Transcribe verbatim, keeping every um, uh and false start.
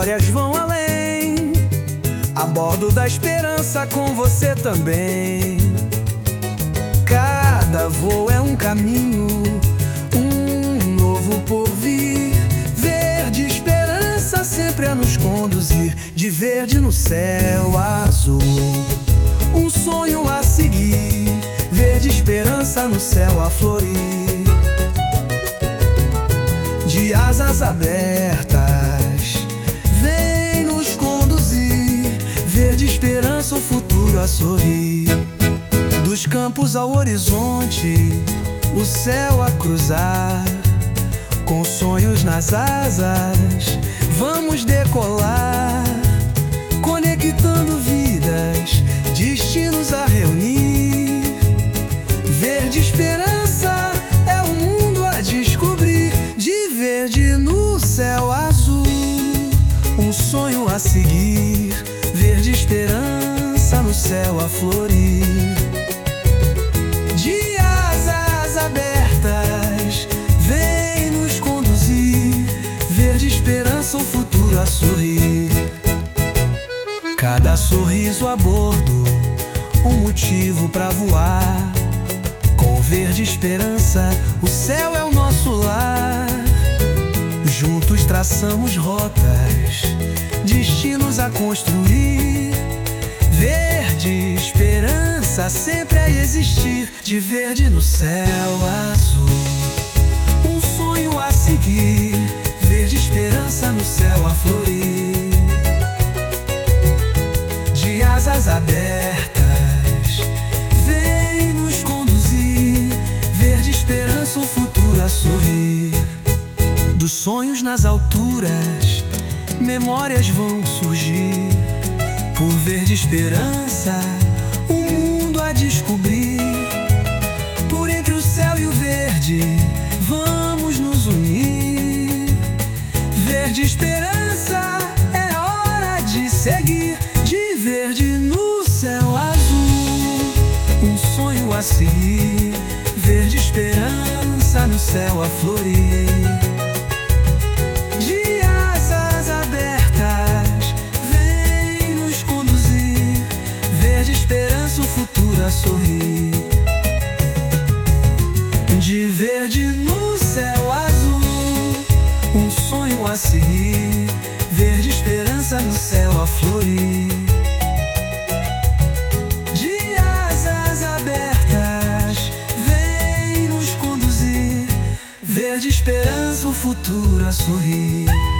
memórias vão além. A bordo da esperança com você também. Cada voo é um caminho, um novo porvir. Verde esperança sempre a nos conduzir, de verde no céu azul, um sonho a seguir. Verde esperança no céu a florir, de asas abertas, vem nos conduzir. Verde esperança, o futuro a sorrir. Dos campos ao horizonte, o céu a cruzar, com sonhos nas asas, vamos decolar, conectando vidas, destinos a reunir. Verde esperança é o mundo a descobrir, de verde no céu azul, um sonho a seguir. Verde esperança no céu a florir, de asas abertas, vem nos conduzir. Verde esperança, o futuro a sorrir. Cada sorriso a bordo, um motivo pra voar. Com verde esperança, o céu é o nosso lar. Juntos traçamos rotas, destinos a construir. Verde esperança sempre a existir, de verde no céu azul, um sonho a seguir. Verde esperança no céu a florir, de asas abertas, vem nos conduzir. Verde esperança, o futuro a sorrir. Dos sonhos nas alturas, memórias vão surgir. Por verde esperança, o mundo a descobrir. Por entre o céu e o verde, vamos nos unir. Verde esperança, é hora de seguir, de verde no céu azul, um sonho a seguir. Verde esperança no céu a florir, de asas abertas, vem nos conduzir. Verde esperança, o futuro a sorrir, de verde no céu azul, um sonho a seguir. Verde esperança no céu a florir, de asas abertas, vem nos conduzir. Verde esperança, o futuro a sorrir.